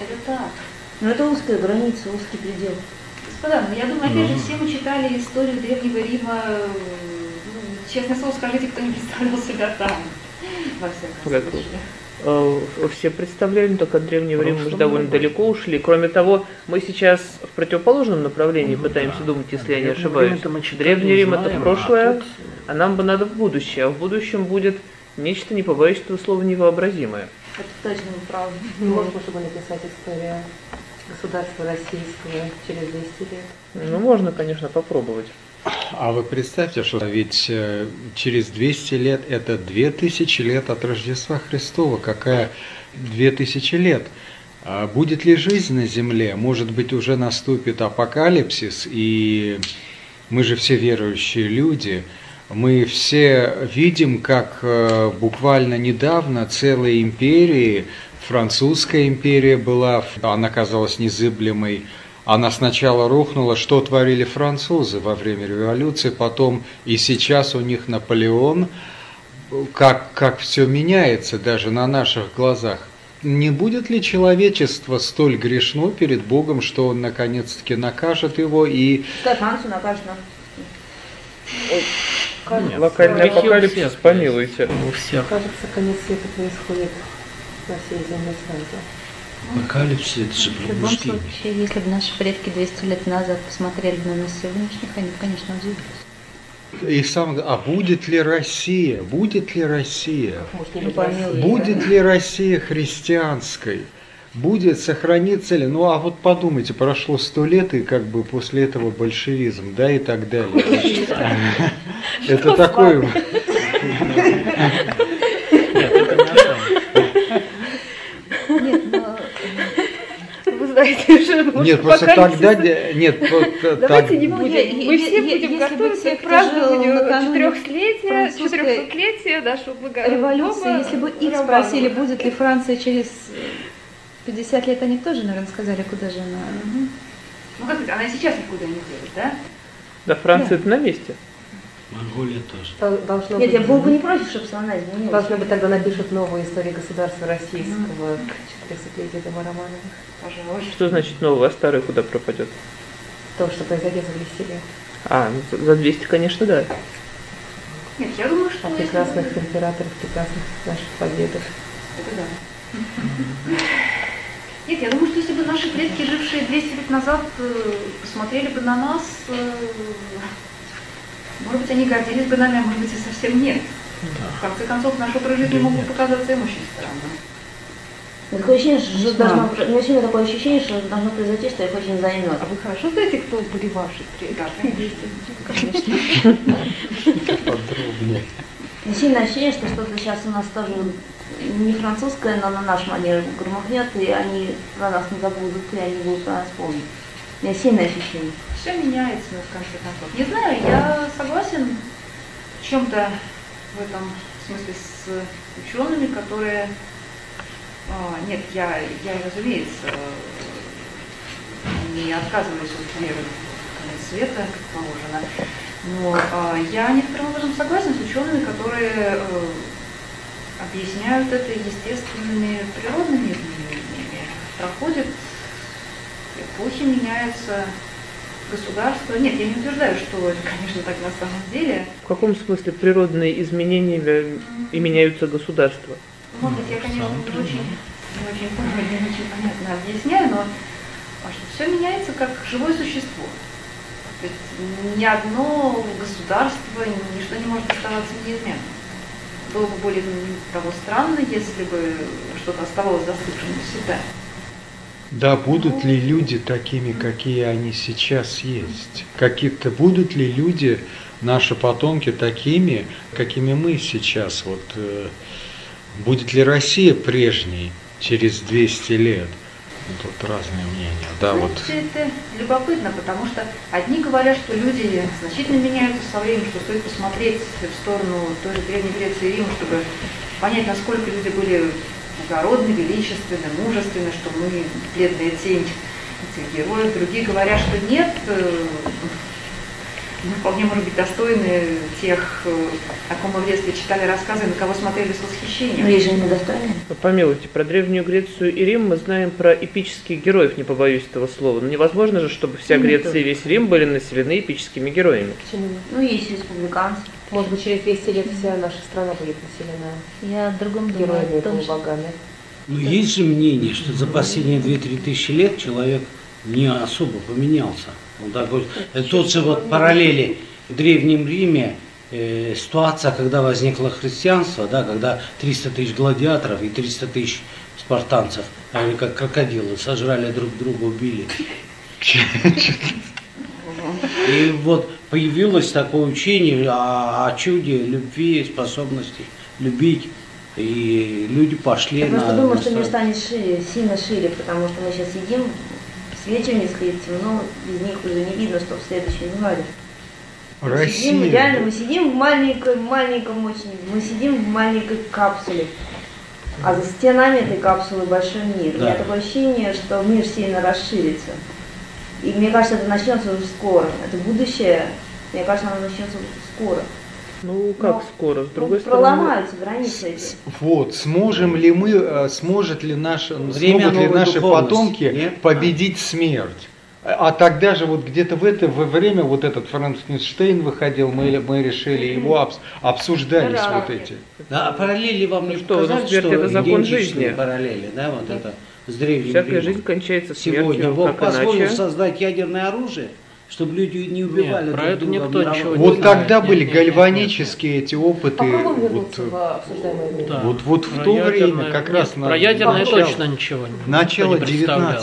Это так. Но это узкая граница, узкий предел. Господа, я думаю, опять же, все мы читали историю Древнего Рима. Честное слово, скажите, кто не представлял себя там, во всяком случае. Все представляли, только от Древнего Рима мы же довольно далеко ушли. Кроме того, мы сейчас в противоположном направлении пытаемся думать, если я не ошибаюсь. Древний Рим это прошлое, а нам бы надо в будущее. А в будущем будет нечто, не побоюсь этого слова, невообразимое. Это точно правда. Не можно, чтобы написать историю государства российского через 200 лет. Ну, можно, конечно, попробовать. А вы представьте, что ведь через 200 лет это 2000 лет от Рождества Христова. Какая 2000 лет? Будет ли жизнь на земле? Может быть, уже наступит апокалипсис, и мы же все верующие люди. Мы все видим, как буквально недавно целые империи, французская империя была, она казалась незыблемой, она сначала рухнула, что творили французы во время революции, потом и сейчас у них Наполеон, как все меняется даже на наших глазах. Не будет ли человечество столь грешно перед Богом, что Он наконец-таки накажет его и... Францию накажет нам. Ой, локальный апокалипсис, помилуйте. У всех. Кажется, конец света происходит на всей земле сразу. Апокалипсис, это же В любом случае, если бы наши предки 200 лет назад посмотрели на нас сегодняшних, они бы, конечно, удивились. И сам, а будет ли Россия? Будет ли Россия? Помилуй, Будет ли Россия христианской? Будет, сохранится ли? Ну, а вот подумайте, прошло 100 лет, и как бы после этого большевизм, да, и так далее. Это такое... Вы знаете, что нет, просто тогда... Нет, давайте не будем. Мы все будем готовиться к празднованию 400-летия нашего революции. Если бы их спросили, будет ли Франция через 50 лет, они тоже, наверное, сказали, куда же она. Ну, как сказать, она сейчас никуда не делает, да? Да, Франция это на месте. Монголия тоже. Должно Нет, быть, я был бы не против, чтобы страна изменилась. должно быть, тогда напишут новую историю государства российского к 400-летию Дома Романовых. Пожалуйста. Что значит новое, а старое куда пропадет? То, что произойдет за 200 лет. А, ну, за 200, конечно, да. Нет, я думаю, что... О прекрасных императорах, прекрасных наших победах. Это да. Нет, я думаю, что если бы наши предки, жившие 200 лет назад, посмотрели бы на нас, может быть, они гордились бы нами, а может быть, и совсем нет. Да. В конце концов, наши образ жизни могут показаться им очень странным. Такое ощущение, что должно, у меня сегодня такое ощущение, что должно произойти, что их очень займет. А вы хорошо знаете, кто были ваши предки? Конечно. Подробнее. Сильное ощущение, что что-то сейчас у нас тоже не французское, но на наш манер громыхнет, и они про нас не забудут, и они будут про нас помнить. У меня сильное ощущение. Все меняется, в конце концов. Не знаю, я согласен в чем-то в этом смысле с учеными, которые... Нет, я, разумеется, не отказываюсь от веры в конец света, как положено. Но я некоторым образом согласен с учеными, которые объясняют это естественными природными изменениями. Проходят эпохи, меняются государства. Нет, я не утверждаю, что это, конечно, так на самом деле. В каком смысле природные изменения и меняются государства? Может быть, я, конечно, не очень понятно объясняю, но что все меняется как живое существо. То есть ни одно государство, ничто не может оставаться неизменным. Было бы более того странно, если бы что-то оставалось застывшим навсегда. Да, будут ли люди такими, какие они сейчас есть? Какие-то будут ли люди, наши потомки, такими, какими мы сейчас? Вот, будет ли Россия прежней через 200 лет? Тут разные мнения. Да, знаете, вот. это любопытно, потому что одни говорят, что люди значительно меняются со временем, что стоит посмотреть в сторону той же Древней Греции и Рима, чтобы понять, насколько люди были благородны, величественны, мужественны, что мы бледная тень этих героев. Другие говорят, что нет, мы вполне, может быть, достойны тех, о ком мы в детстве читали рассказы, на кого смотрели с восхищением. Но есть же и недостойные. Помилуйте, про Древнюю Грецию и Рим мы знаем про эпических героев, не побоюсь этого слова. Но невозможно же, чтобы вся Греция и весь Рим были населены эпическими героями. Почему нет? Ну, есть республиканцы. Может быть, через 200 лет вся наша страна будет населена Я о другом думаю, героями и о том, что... полубогами. Но есть же мнение, что за последние 2-3 тысячи лет человек не особо поменялся. Он такой, тут же вот параллели в Древнем Риме, ситуация, когда возникло христианство, да, когда 300 тысяч гладиаторов и 300 тысяч спартанцев, они как крокодилы, сожрали друг друга, убили. И вот появилось такое учение о чуде, любви, способности любить. И люди пошли Я на... просто думаю, что мир станет шире, сильно шире, потому что мы сейчас едим, свечи не светит, темно, без них уже не видно, что в следующем январе. Россия. Реально, мы сидим в маленьком очень, мы сидим в маленькой капсуле, а за стенами этой капсулы большой мир. Да. У меня такое ощущение, что мир сильно расширится. И мне кажется, это начнется уже скоро. Это будущее, мне кажется, оно начнется уже скоро. Ну, как скоро? С другой стороны... Проломаются границы эти. Вот, сможем ли мы, смогут ли наши духовности, потомки нет? победить смерть? А тогда же вот где-то в это время вот этот Франкенштейн выходил, мы решили его обсуждались вот эти. Да, а параллели вам не что, показали, смерть что это закон идентичные жизни. параллели, да, вот это с Древним Всякая Римом. жизнь кончается смертью, Сегодня Бог как позволил иначе. создать ядерное оружие, чтобы люди не убивали Нет, про друг это друга. никто ничего не Вот знает. тогда были Нет, гальванические эти опыты. Попробуем Вот, вернуться в обсуждаемое время. Да. вот в Про то ядерное- время как раз нет, на про ядерное начало- точно ничего начало никто не представлял.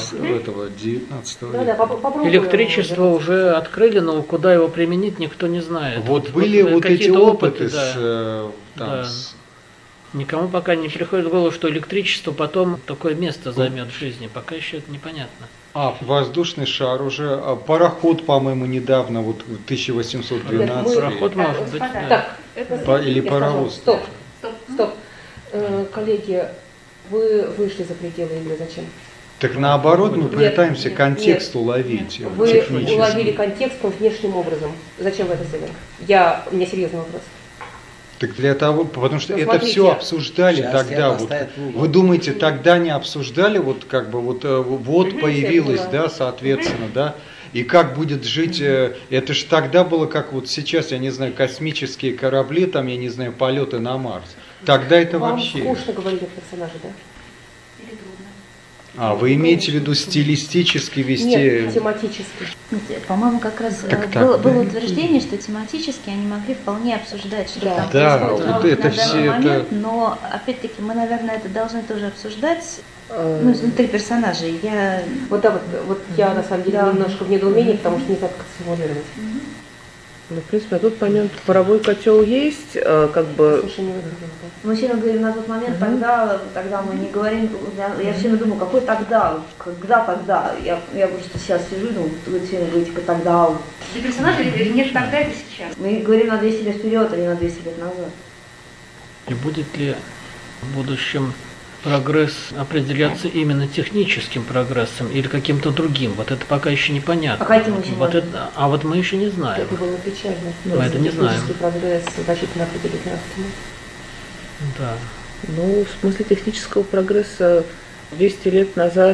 19 Да, века. попробуем Электричество вернуться. уже открыли, но куда его применить, никто не знает. Вот были вот эти какие-то опыты да. Да. с Никому пока не приходит в голову, что электричество потом такое место займет в жизни. Пока еще это непонятно. воздушный шар уже, пароход, по-моему, недавно, вот в 1812. Пароход может быть. Господа, Да. это Или Я паровоз. скажу, Стоп. стоп. Коллеги, вы вышли за пределы игры, зачем? Так наоборот, мы Нет, пытаемся нет, контекст уловить. Вы технически. уловили контекст внешним образом. Зачем вы это сделали? У меня серьезный вопрос. Так для того, потому что Ну, это смотрите. все обсуждали Сейчас тогда. тебя Вот, поставят в угол. вы думаете, тогда не обсуждали, вот как бы вот появилось, я да, соответственно, да, и как будет жить, это же тогда было как вот сейчас, я не знаю, космические корабли, там, я не знаю, полеты на Марс. Тогда это Вам вообще. скучно говорить о персонаже, да? или трудно. А, вы имеете в виду стилистически вести? Нет, тематически. Знаете, по-моему, как раз Так, было, да. было утверждение, что тематически они могли вполне обсуждать, что Да. там Да, происходит вот на это данный все момент, это- но опять-таки мы, наверное, это должны тоже обсуждать, ну, внутри персонажей. Вот да, вот я на самом деле Да. немножко в недоумении, потому что не знаю, как это сформулировать. Ну, в принципе, а тут помимо паровой котел есть, как бы... Слушай, не выглядит, да. Мы все время говорим на тот момент, тогда мы не говорим, я все время думаю, какой тогда, когда тогда, я просто сейчас сижу и думаю, вы все время говорите, тогда. Для персонажа или нет тогда, это сейчас. Мы говорим на 200 лет вперед, а не на 200 лет назад. И будет ли в будущем прогресс определяться именно техническим прогрессом или каким-то другим? Вот это пока еще непонятно. Пока этим еще вот не это, а вот мы еще не знаем. Это было печально. Мы это не знаем. Технический прогресс значительно определить нравственно. Да. Ну, в смысле технического прогресса 200 лет назад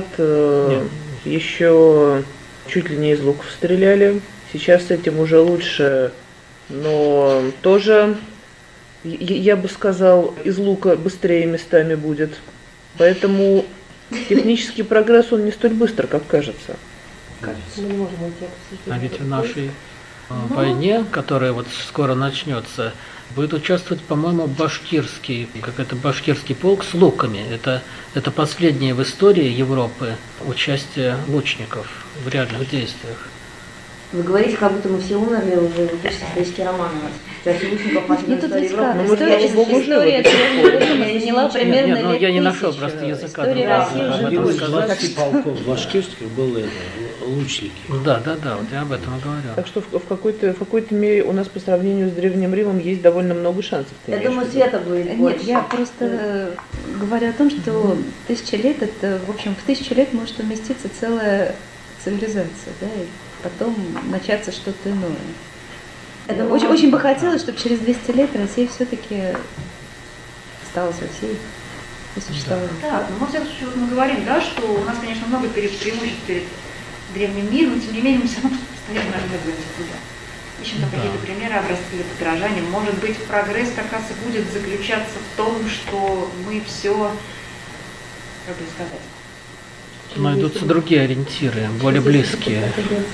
еще чуть ли не из луков стреляли. Сейчас с этим уже лучше, но тоже, я бы сказал, из лука быстрее местами будет. Поэтому технический прогресс, он не столь быстр, как кажется. Кажется, мы не можем уйти от А ведь в обсуждения. нашей войне, которая вот скоро начнется, будет участвовать, по-моему, башкирский полк с луками. Это последнее в истории Европы участие лучников в реальных действиях. Вы говорите, как будто мы все умерли уже, вы пишете исторический роман у вас. Часть лучников пошли Ну в тут историю ведь Европы. как? Ну, мы, слава богу, живы История до сих пор. заняла примерно Нет, ну, лет я не нашел 1000. просто языка История другого, России об уже этом Один из больше. сказать. 20 полков башкирских был лучники. Да, вот я об этом и говорю. Так что в какой-то мере у нас по сравнению с Древним Римом есть довольно много шансов. ты Я имеешь думаю, в виду? света будет Нет, больше. я просто говорю о том, что 1000 лет, это, в общем, в 1000 лет может уместиться целая цивилизация, да, и потом начаться что-то иное. Очень, очень бы хотелось, чтобы через 200 лет Россия все-таки осталась Россией и существовала. Да, но во всяком случае, вот мы говорим, да, что у нас, конечно, много преимуществ перед древним миром, но тем не менее мы все равно постоянно двигаемся туда. Ищем там какие-то примеры, образцы для подражания. Может быть, прогресс как раз и будет заключаться в том, что мы все, как бы сказать, Найдутся другие ориентиры, более близкие.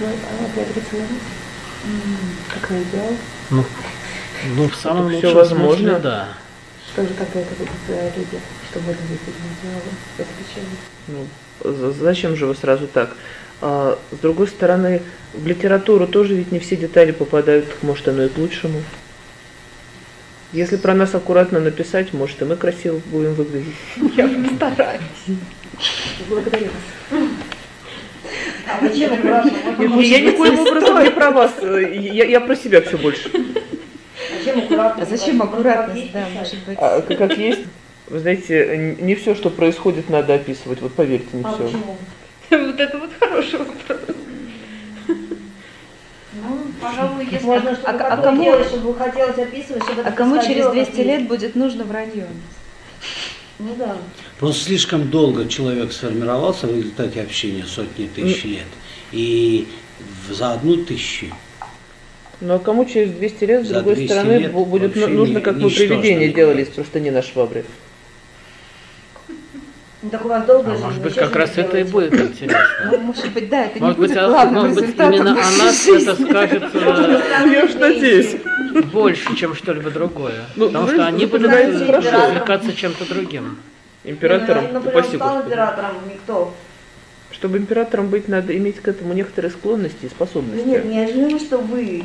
Как на идеал. Ну, в самом Всё лучшем возможно. смысле, да. Что же тогда это будут за люди, чтобы это действительно делали? Это печально. Ну, зачем же вы сразу так? А, с другой стороны, в литературу тоже ведь не все детали попадают, может, оно и к лучшему. Если про нас аккуратно написать, может, и мы красиво будем выглядеть. Я постараюсь. Благодарю вас. А зачем аккуратно? Я никоим образом не про вас, я про себя все больше. Зачем аккуратно? А зачем аккуратность? Да, может быть. Как есть, вы знаете, не все, что происходит, надо описывать, вот поверьте, не все. Почему? вот это вот хороший вопрос. Ну, пожалуй, если... Можно, чтобы кому- делать, чтобы хотелось описывать, чтобы это А кому через происходило 200 как есть? лет будет нужно вранье? Ну да. Просто слишком долго человек сформировался в результате общения сотни тысяч лет. И за 1000. Ну а кому через 200 лет, с За другой 200 стороны, лет будет вообще нужно, как мы ничтожно привидения не делали из будет. простыни на швабре. Ну, так у вас долгая А жизнь. может вы быть, чего как же раз не это и делаете? будет интересно. Ну, может быть, да, это не Может быть, будет главным может быть, результатом именно о нашей нас жизни. это скажется Я уж надеюсь. больше, чем что-либо другое. Ну, Потому вы что они будут запоминаете хорошо. увлекаться чем-то другим. Императором, Ну, Наполеон упаси стал Господи. императором, никто. Чтобы императором быть, надо иметь к этому некоторые склонности и Да способности. нет, неожиданно, что вы.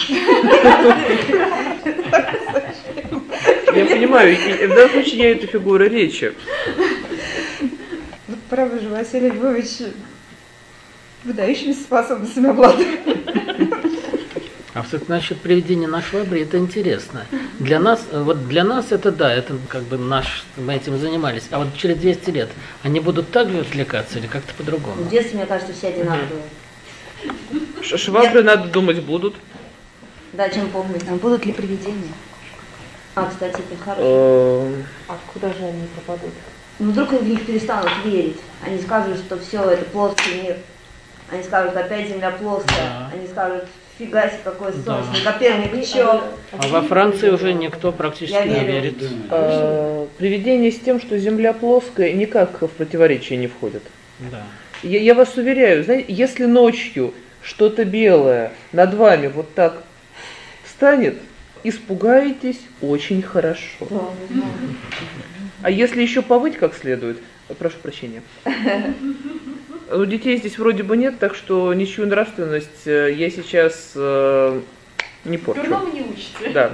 Я понимаю, и в данном случае я это фигура речи. Вот правда же, Василий Львович выдающимися способностями обладает. А вот насчет приведения на швабре, это интересно. Для нас это да, это как бы мы этим занимались. А вот через 200 лет они будут так же отвлекаться или как-то по-другому? В детстве, мне кажется, все одинаковые. Швабры, надо думать, будут. Да, чем помнить. А будут ли привидения? А, кстати, это хорошо. А куда же они пропадут? Ну, вдруг в них перестанут верить. Они скажут, что все это плоский мир. Они скажут, опять Земля плоская. Да. Они скажут, фига себе, какой Да. солнце, Коперник, чё? А во Франции уже никто практически Я не верю. верит. Приведение с тем, что Земля плоская, никак в противоречие не входит. Да. Я вас уверяю, знаете, если ночью что-то белое над вами вот так встанет, испугаетесь очень хорошо. А если еще повыть как следует, прошу прощения. У детей здесь вроде бы нет, так что ничью нравственность я сейчас не порчу. Дурному не учите. Да.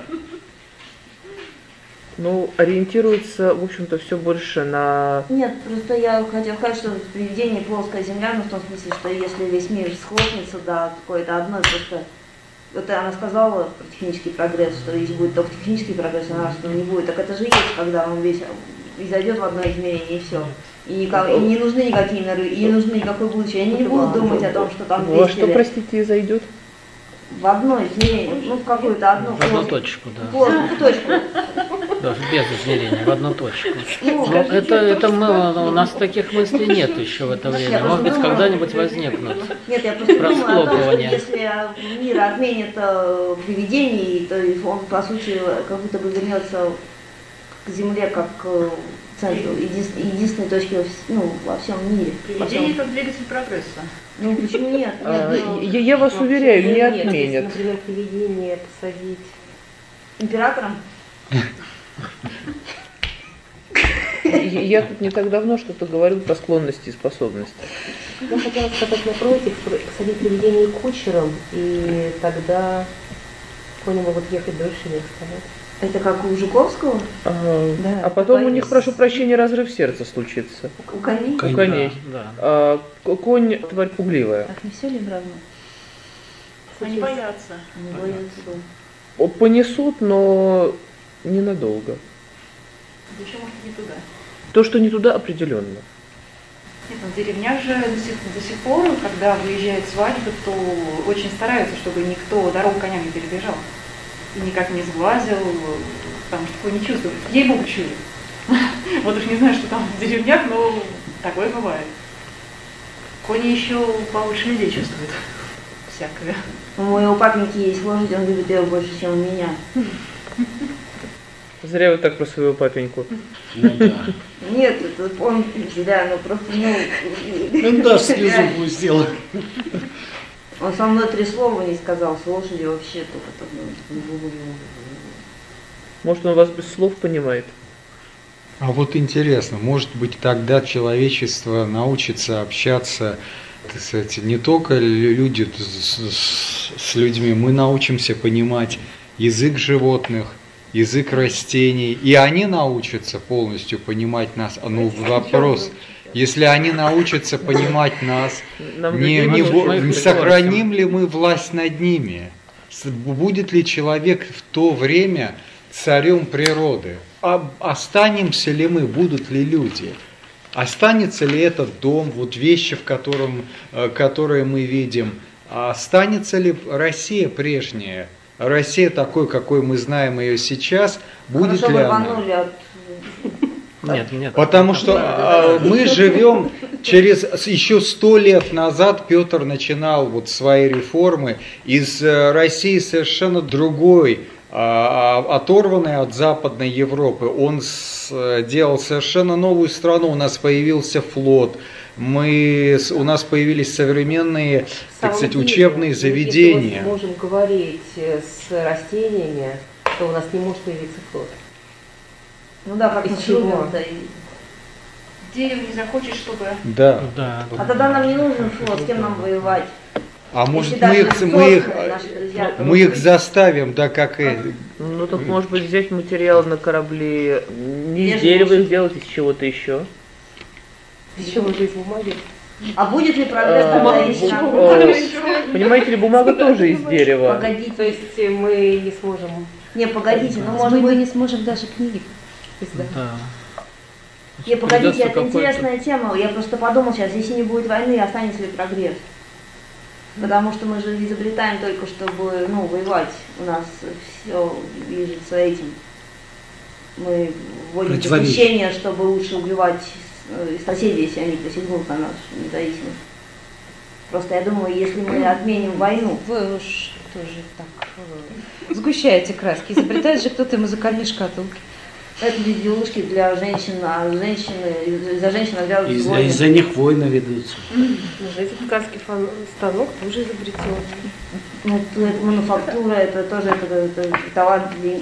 Ну, ориентируется, в общем-то, все больше на... Нет, просто я хотела сказать, что привидение плоская Земля, но в том смысле, что если весь мир схлопнется до какой-то одной, просто... Вот она сказала про технический прогресс, что если будет только технический прогресс, а нравственного не будет. Так это же есть, когда он весь зайдет в одно измерение и все. И не нужны никакие миры, и не нужны никакой будущее. Они не будут думать о том, что там 200 Ну, а что, лет. простите, зайдет? В одно измерение, ну в какую-то одну В одну плоскую- точку, да. плоскую точку. Даже без измерения, в одну точку. Ну, Но это у нас таких мыслей нет еще в это время. Может быть, когда-нибудь возникнут. Нет, я просто думаю о том, что Расхлопывание. если мир отменит привидений, то он, по сути, как будто бы вернется к Земле как к центру, единственной точке во всем мире. Во всем. Привидение как двигатель прогресса. Ну почему нет? Я вас уверяю, не Нет, отменят. если, например, привидение посадить. Императором? Я тут не так давно что-то говорил про склонности и способности. Я хотела сказать напротив, посадить привидение кучером, и тогда кони могут ехать дольше, не оставать. Это как у Жуковского? А потом у них, прошу прощения, разрыв сердца случится. У коней? У коней. Да. Конь тварь пугливая. Так не все ли им равно? Они боятся. Не боятся, да. Понесут, но ненадолго. Еще, может, не туда. То, что не туда, определенно. Нет, в деревнях же до сих пор, когда выезжает свадьба, то очень стараются, чтобы никто дорогу коням не перебежал. И никак не сглазил, потому что такое не чувствует. Ей-богу чует. Вот уж не знаю, что там в деревнях, но такое бывает. Кони еще получше людей чувствуют. Всякое. У моего папеньки есть лошадь, он любит ее больше, чем у меня. Зря вы так про своего папеньку. Ну да. Нет, это он зря, ну просто, Он даже слезу пустил. Он со мной 3 слова не сказал, с лошадью вообще только так. Может, он вас без слов понимает? А вот интересно, может быть, тогда человечество научится общаться, так сказать, не только люди с людьми, мы научимся понимать язык животных, язык растений, и они научатся полностью понимать нас. Ну, вопрос, если они научатся понимать нас, не сохраним ли мы власть над ними? Будет ли человек в то время царем природы? Останемся ли мы, будут ли люди? Останется ли этот дом, вот вещи, которые мы видим? Останется ли Россия прежняя? Россия такой, какой мы знаем ее сейчас, будет ли она? Нет. Потому что мы живем еще 100 лет назад Петр начинал вот свои реформы из России совершенно другой, оторванной от Западной Европы. Он делал совершенно новую страну, у нас появился флот, у нас появились современные, так сказать, учебные заведения. Если мы можем говорить с растениями, то у нас не может появиться флот. Ну да, как из мы чего? любим, да. Дерево не захочет, чтобы... Да. А тогда нам не нужен флот, с кем нам воевать? А может Если мы их заставим, да, как и... Ну так может быть взять материал на корабли, не из дерева их делать, из чего-то еще. Из чего же из бумаги? А будет ли прогресс тогда, если нам... Понимаете ли, бумага тоже из дерева. Погодите. То есть мы не сможем... Не, погодите, ну может Мы быть... не сможем даже книги издать. Да. Не, погодите, это Придется интересная тема. Я просто подумал сейчас, если не будет войны, останется ли прогресс? Потому что мы же изобретаем только, чтобы, воевать. У нас все движется этим. Мы вводим запрещение, чтобы лучше убивать соседей, если они посягнут на нашу независимость. Просто я думаю, если мы отменим войну... Вы уж тоже так сгущаете краски. Изобретает же кто-то музыкальные шкатулки. Это безделушки для женщин, а из-за женщин обвязывают войны. Из-за них войны ведутся. Этот ткацкий станок тоже изобретен. Ну, это мануфактура, это тоже товар для...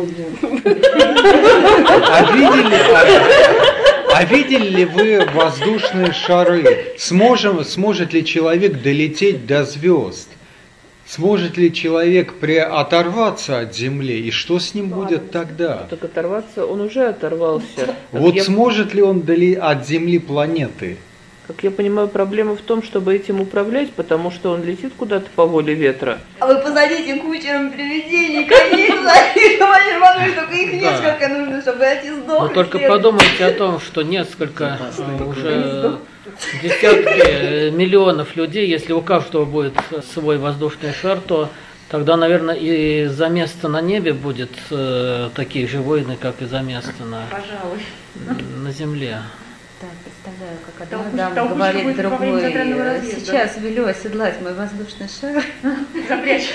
А видели ли вы воздушные шары? Сможет ли человек долететь до звезд? Сможет ли человек оторваться от Земли? И что с ним будет тогда? Так оторваться, он уже оторвался. Вот сможет ли он от Земли планеты? Как я понимаю, проблема в том, чтобы этим управлять, потому что он летит куда-то по воле ветра. А вы посадите кучером привидений, коней туда, только их несколько нужно, чтобы эти сдохли. Но только подумайте о том, что несколько, уже десятки миллионов людей, если у каждого будет свой воздушный шар, то тогда, наверное, и за место на небе будет такие же войны, как и за место на земле. Да, представляю, как одна дама говорит другой. Сейчас велю оседлать мой воздушный шар. Запрячь.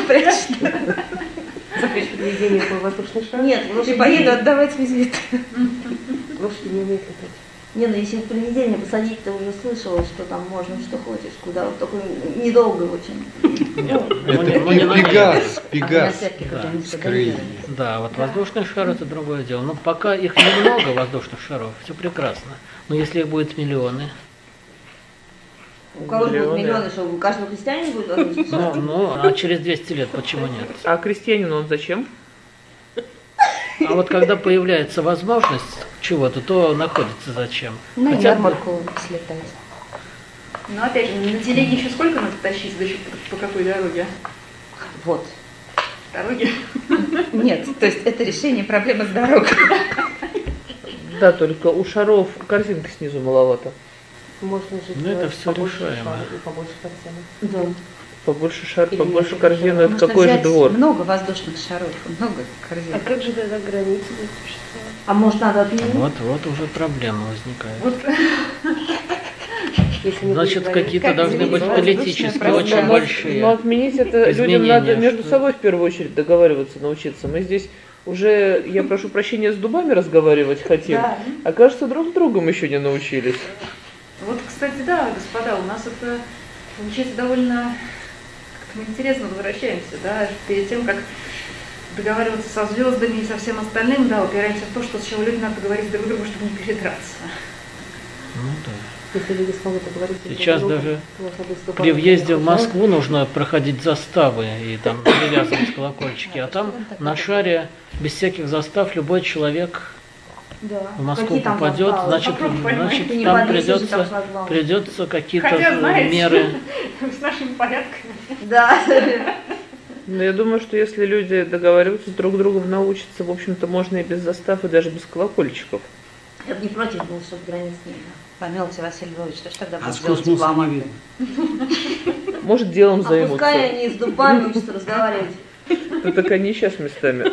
Запрещь приведение по воздушный шар? Нет, И поеду отдавать визит. Лошади не умеют летать. Не, ну если в привидение посадить, ты уже слышала, что там можно, что хочешь, куда вот такой недолго очень. Это Пегас с крыльями. Да, вот воздушный шар это другое дело. Но пока их немного, воздушных шаров, все прекрасно. Но если их будет миллионы. У кого будут миллионы, что у каждого крестьянина будет воздушный шар? А через 200 лет почему нет? А крестьянину он зачем? А вот когда появляется возможность чего-то, то находится зачем. На Хотя бы- ярмарку слетать. Но опять же, на телеге еще сколько надо тащить, по какой дороге? Вот. Дороги? Нет, то есть это решение проблемы с дорогой. Да, только у шаров корзинка снизу маловато. Можно же Ну, это делать всё побольше решаемо. шаров и побольше корзины. Да. Побольше шар, Или побольше нет, корзину, это Можно какой же взять двор? много воздушных шаров, много корзин. А как же тогда границы будут существовать? А может надо отменить? Вот уже проблема возникает. Вот Если не Значит, будет какие-то как должны быть воздушное политически пространство. очень Но большие. отменить это людям изменения, надо между что- собой в первую очередь договариваться, научиться. Мы здесь уже, я прошу прощения, с дубами разговаривать хотим, Да. а кажется, друг с другом еще не научились. Вот, кстати, да, господа, у нас это получается довольно как-то мы интересно возвращаемся, да, перед тем, как договариваться со звездами и со всем остальным, да, упираемся в то, что сначала людям надо говорить друг другу, чтобы не передраться. Ну да. Если люди смогут договориться друг с Сейчас другом, даже то можно будет При въезде в ступать. Москву нужно проходить заставы и там привязывать колокольчики, а там на шаре без всяких застав любой человек Да. в Москву Какие там попадет, заставы? значит Попробуй поймать. Ты не там подвесишь же там придется, шлагбаум. придется какие-то Хотя, знаете, меры. с нашими порядками. Да. Но я думаю, что если люди договариваются друг с другом, научатся, в общем-то, можно и без застав, и даже без колокольчиков. Я бы не против был, чтобы границ не было. Помилуйте, Василий Львович, что ж тогда А будет с делать космоса дипломат? не видно. Может, делом А пускай займутся. они с дубами учатся разговаривать. Ну, так они сейчас местами.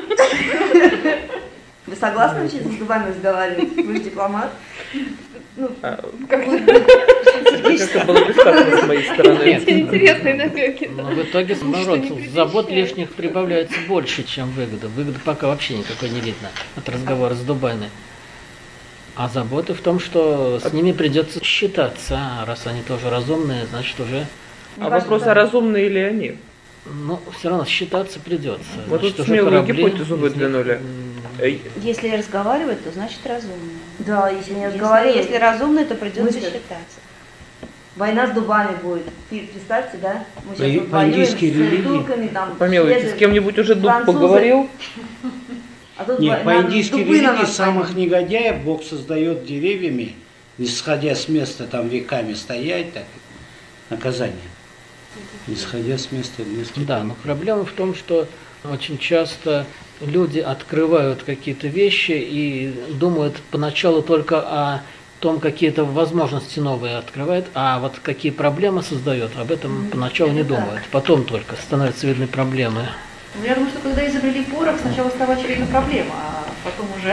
Вы согласны учиться с дубами разговаривать? Вы же дипломат. Ну, А, как вы как-то было бестактно с моей стороны. Нет, Интересные намеки. но в итоге наоборот, забот лишних прибавляется больше, чем выгода. Выгоды пока вообще никакой не видно от разговора с дубами. А забота в том, что с ними придется считаться, а раз они тоже разумные, значит уже, А вопрос, а разумные ли они? ну, все равно считаться придется. Мы Значит, тут уже смелую корабли гипотезу из них, выдвинули. Если разговаривать, то значит разумно. Да, если не разговаривать. Если разумно, то придется Мыслят. считаться. Война с дубами будет. Представьте, да? Мы По- сейчас вот по воюем индийской с религии. турками, там, Помилуйте, шведы, с кем-нибудь уже дуб французы. поговорил? А тут Нет, по нам индийской дубы на религии нас самых пойдут. негодяев Бог создает деревьями, не сходя с места там веками стоять, так наказание. Не сходя с места несколько. Да, но проблема в том, что очень часто люди открывают какие-то вещи и думают поначалу только о том, какие-то возможности новые открывают, а вот какие проблемы создает, об этом поначалу не это так. думают. Потом только становятся видны проблемы. Ну, я думаю, что когда изобрели порох, сначала стала очевидна проблема, а потом уже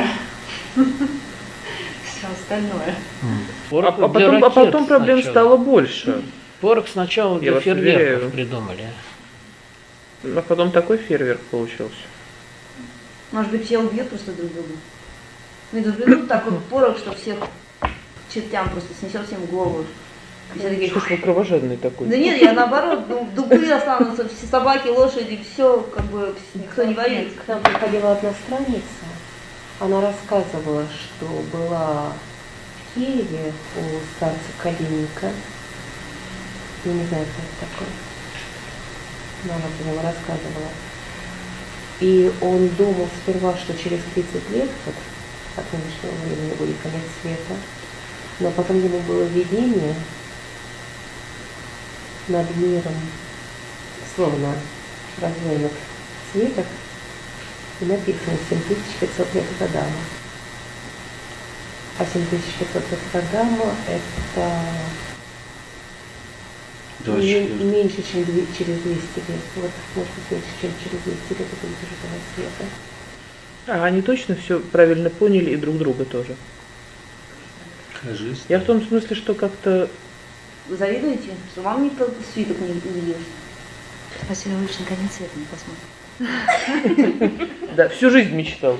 все остальное. Порох А для ракет потом проблем сначала. стало больше. Порох сначала Я для вас фейерверков уверяю. придумали. А потом такой фейерверк получился. Может быть, все убьют просто друг друга. Ну, это придут такой порох, что всех чертям просто снесет всем голову. И все такие, Что ж вы кровожадный такой? да нет, я наоборот, ну, дубы останутся, все собаки, лошади, все, как бы, никто не воюет. К нам приходила одна странница, она рассказывала, что была в Киеве у старца Калинника. Я не знаю, кто это такой. Но она про него рассказывала. И он думал сперва, что через 30 лет вот, от нынешнего времени будет конец света. Но потом ему было видение над миром, словно развернут свиток, и написано 7500 лет от Адама. А 7500 лет от Адама это меньше, чем через 200 лет. Вот, может быть, меньше, чем через 200 лет это будет уже конец света. А они точно все правильно поняли и друг друга тоже. Кажись. Я в том смысле, что как-то Вы завидуете, что вам никто свиток не увидел? Василий Львович наконец света не посмотрит. да, всю жизнь мечтал.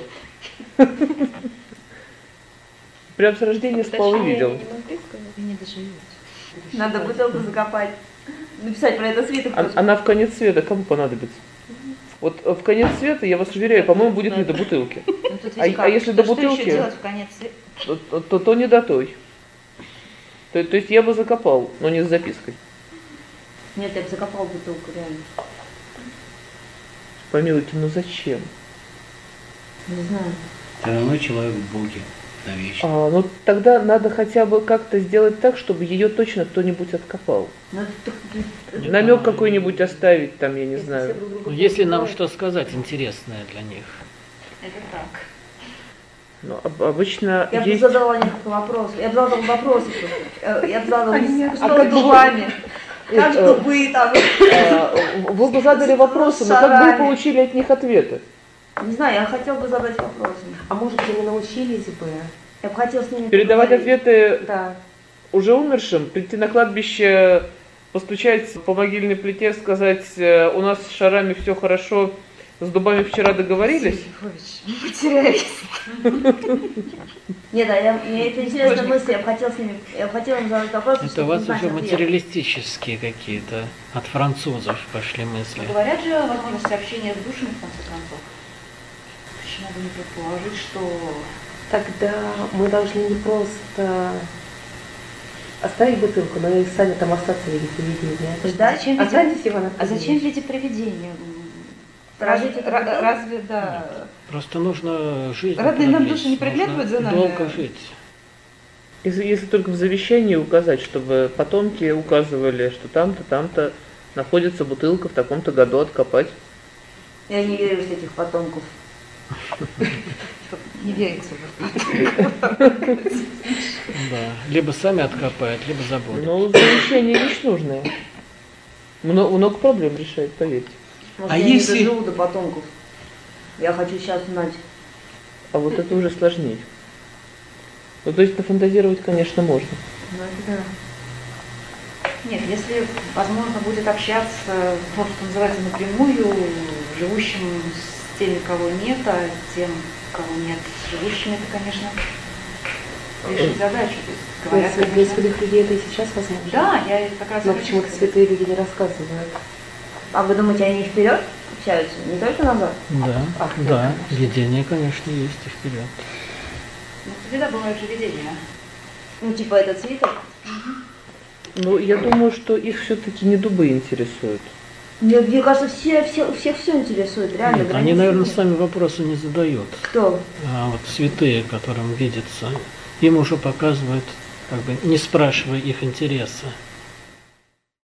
Прям с рождения спал и видел. Вы не доживете. Надо бутылку закопать. Написать про это свиток. тоже. Она в конец света кому понадобится? Вот в конец света, я вас уверяю, по-моему, будет не до бутылки. Ну, тут А- ведь как? а если до Что бутылки? еще делать в конец света? То не до той. То есть я бы закопал, но не с запиской. Нет, я бы закопал бутылку, реально. Помилуйте, ну зачем? Не знаю. Все равно человек в Боге навечно. Ну тогда надо хотя бы как-то сделать так, чтобы ее точно кто-нибудь откопал. Ну, это- Намек какой-нибудь оставить там, я не если все знаю. друг друга Ну, если нам понимают. что сказать интересное для них. Это так. Ну, обычно Я бы есть... задала несколько вопросов. Я бы задала вопросы. Я бы задала, что как с бы душами? Как что вы там? Вы бы задали вопросы, но как бы вы получили от них ответы? Не знаю, я хотела бы задать вопросы. А может быть, они научились бы? Я бы хотела с ними Передавать поговорить. ответы Да. уже умершим, прийти на кладбище, постучать по могильной плите, сказать, у нас с шарами все хорошо, с дубами вчера договорились? Материалист. Нет, мне это интересная мысль, я бы хотела им задать вопросы, Это у чтобы вас узнать уже ответ. материалистические какие-то от французов пошли мысли. Говорят же о возможности общения с душами, в конце концов. Почему бы не предположить, что... Тогда мы должны не просто оставить бутылку, но и сами там остаться в виде привидения. Да, зачем Останьтесь его на А зачем в виде привидения? Разве, да. Просто нужно жить. Родные нам души не приглядывают за нами? Долго жить. Если только в завещании указать, чтобы потомки указывали, что там-то, там-то находится бутылка в таком-то году откопать. Я не верю в этих потомков. Не верится. Да. Либо сами откопают, либо забудут. Но завещание вещь нужная. Много проблем решает, поверьте. Может, А я если- не доживу до потомков. Я хочу сейчас знать. А вот это уже сложнее. Ну, то есть нафантазировать, конечно, можно. Ну, это да. Нет, если возможно будет общаться, то, что называется, напрямую, живущим с теми, кого нет, а тем, кого нет, с живущими, это, конечно, решить задачу. То есть, говорят, Для конечно, святых людей это и сейчас возможно. да, я как раз и Но хочу почему-то сказать. святые люди не рассказывают. А вы думаете, они вперед общаются, не только назад? Да, Ах, нет, да, конечно. видение, конечно, есть и вперед. Ну, всегда бывают же видения. Ну, типа этот свиток? Ну, я думаю, что их все-таки не дубы интересуют. Мне кажется, всех все интересует, реально. Нет, они, границ наверное, нет. сами вопросы не задают. Кто? А вот святые, которым видится, им уже показывают, как бы не спрашивая их интереса.